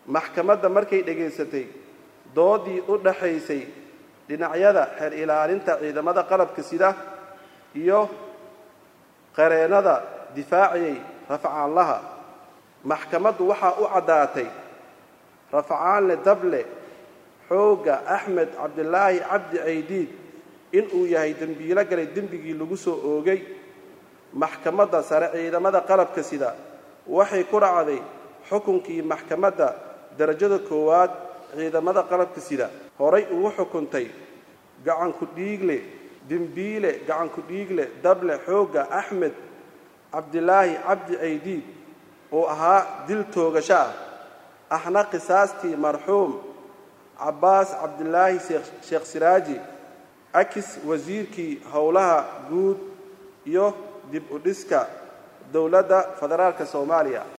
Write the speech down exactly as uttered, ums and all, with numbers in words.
maxkamadda markay dhageysatay doodii u dhaxaysay dhinacyada xeer ilaalinta ciidamada qalabka sida iyo qareenada difaaciyay rafcaanlaha maxkamaddu waxa u cadaatay rafcaanle dable xooga Axmed Cabdilaahi Cabdi Ceydiid in uu yahay dambiile galay dambigii lagu soo oogay maxkamadda sare ciidamada qalabka sida waxay ku raacday xukunkii maxkamadda darajada koowaad ciidamada qalabka sida horay ugu xukuntay gacan ku dhiigle dambiile gacan ku dhiigle dable xooga Axmed Cabdilaahi Cabdi Ceydiid oo ahaa dil toogasho ahna qisaastii marxuum Cabbaas Cabdilaahi Sheekh Siraaji akis wasiirkii howlaha guud iyo dib u dhiska dawladda federaalka Soomaaliya